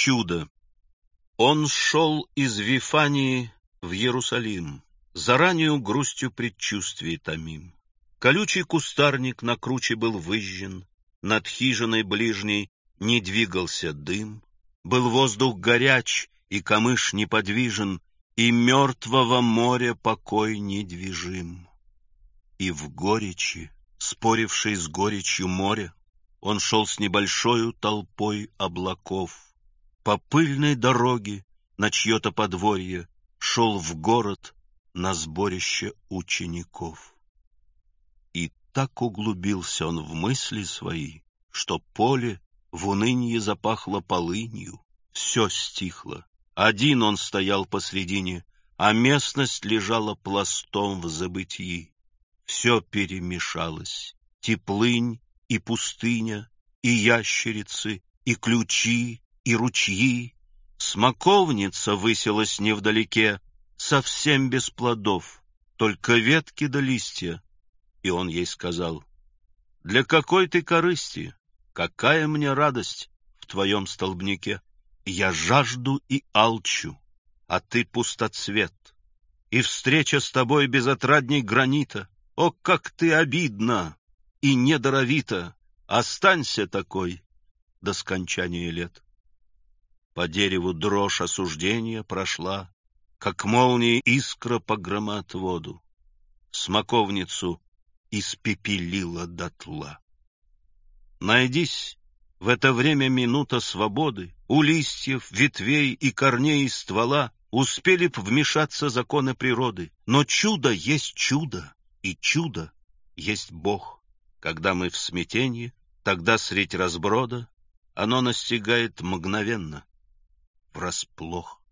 Чудо. Он шел из Вифании в Иерусалим, заранее грустью предчувствий томим. Колючий кустарник на круче был выжжен, над хижиной ближней не двигался дым, был воздух горяч, и камыш неподвижен, и мертвого моря покой недвижим. И в горечи, спорившей с горечью моря, он шел с небольшою толпой облаков. По пыльной дороге на чье-то подворье шел в город на сборище учеников. И так углубился он в мысли свои, что поле в унынье запахло полынью, все стихло. Один он стоял посредине, а местность лежала пластом в забытии. Все перемешалось: теплынь и пустыня, и ящерицы, и ключи, и ручьи. Смоковница высилась невдалеке, совсем без плодов, только ветки да листья. И он ей сказал: «Для какой ты корысти? Какая мне радость в твоем столбнике? Я жажду и алчу, а ты пустоцвет, и встреча с тобой безотрадней гранита. О, как ты обидна и недаровита! Останься такой до скончания лет». По дереву дрожь осуждения прошла, как молния искра по громоотводу. Смоковницу испепелила дотла. Найдись в это время минута свободы, у листьев, ветвей и корней ствола успели б вмешаться законы природы. Но чудо есть чудо, и чудо есть Бог. Когда мы в смятении, тогда средь разброда оно настигает мгновенно, врасплох.